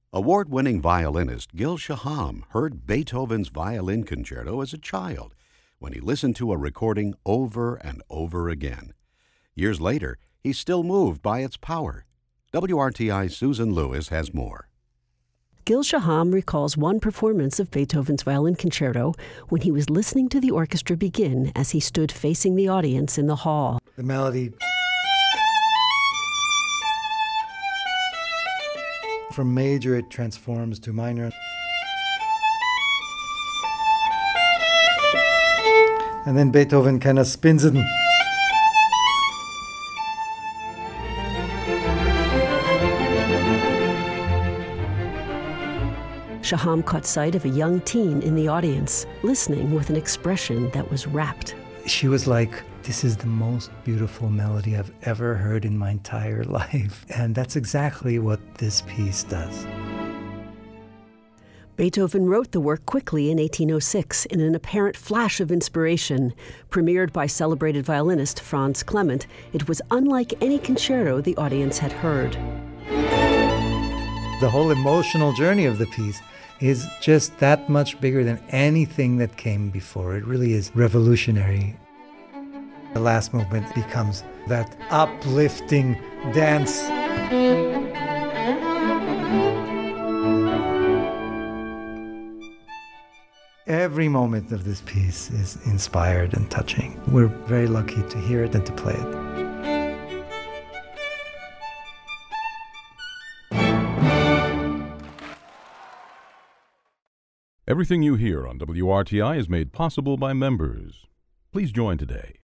Award-winning violinist Gil Shaham heard Beethoven's Violin Concerto as a child when he listened to a recording over and over again. Years later, he's still moved by its power. WRTI's Susan Lewis has more. Gil Shaham recalls one performance of Beethoven's Violin Concerto when he was listening to the orchestra begin as he stood facing the audience in the hall. The melody from major, it transforms to minor. And then Beethoven kind of spins it. Shaham caught sight of a young teen in the audience, listening with an expression that was rapt. She was like, "This is the most beautiful melody I've ever heard in my entire life." And that's exactly what this piece does. Beethoven wrote the work quickly in 1806 in an apparent flash of inspiration. Premiered by celebrated violinist Franz Clement, it was unlike any concerto the audience had heard. The whole emotional journey of the piece is just that much bigger than anything that came before. It really is revolutionary. The last movement becomes that uplifting dance. Every moment of this piece is inspired and touching. We're very lucky to hear it and to play it. Everything you hear on WRTI is made possible by members. Please join today